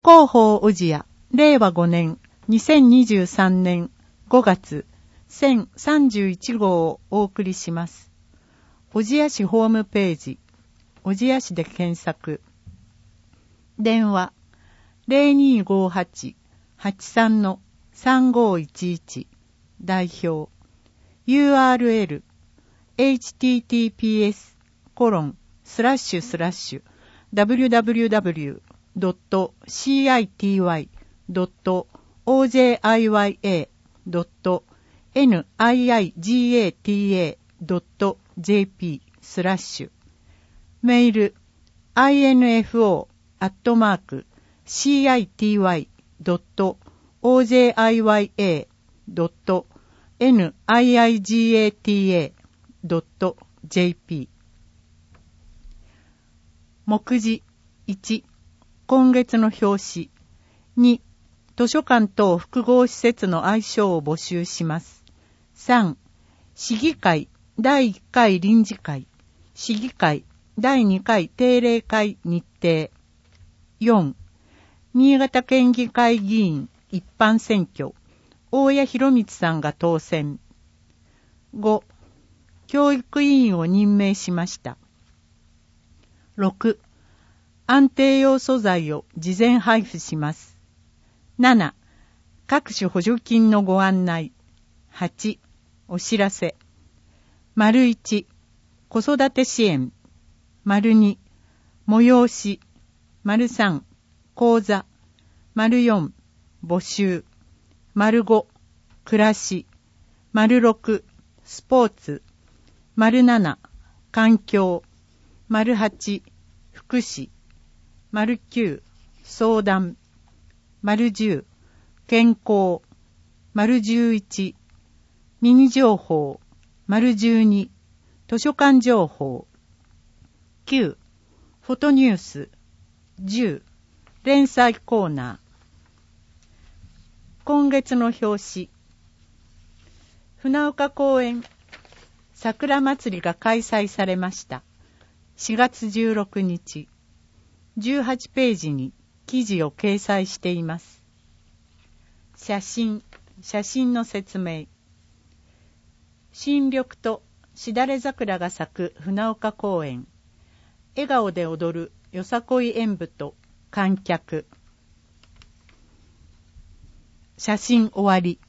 広報小千谷、令和5年、2023年5月、1031号をお送りします。小千谷市ホームページ、小千谷市で検索。電話、0258-83-3511、代表。URL、https://www.city.ojiata.jp メール info@city.ojiata.jp 目次1、今月の表紙。2、図書館等複合施設の愛称を募集します。3、市議会第1回臨時会、市議会第2回定例会日程。4、新潟県議会議員一般選挙、大谷博光さんが当選。5、教育委員を任命しました。6、安定用素材を事前配布します。7、各種補助金のご案内。8、お知らせ。丸1、子育て支援。丸2、催し。丸3、講座。丸4、募集。丸5、暮らし。丸6、スポーツ。丸7、環境。丸8、福祉。丸9、相談。丸10、健康。丸11、ミニ情報。丸12、図書館情報。9、フォトニュース。10、連載コーナー。今月の表紙。船岡公園桜祭りが開催されました。4月16日。18ページに記事を掲載しています。写真の説明。新緑としだれ桜が咲く船岡公園。笑顔で踊るよさこい演舞と観客。写真終わり。